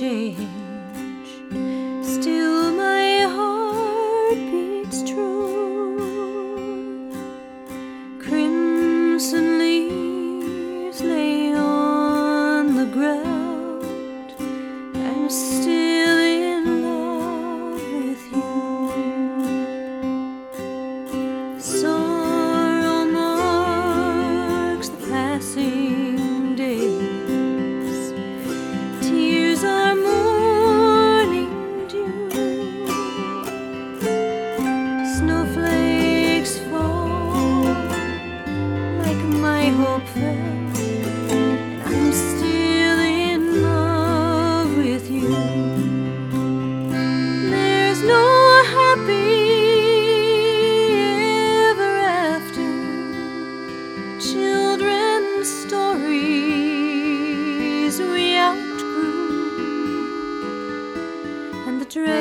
change, still my heart beats true. Crimson leaves lay on the ground, I'm still in love with you. Sorrow marks the passing days, tears are morning dew. Snowflakes fall like my hope fell, and I'm still in love with you. There's no happy ever after, children's stories we outgrew, and the dread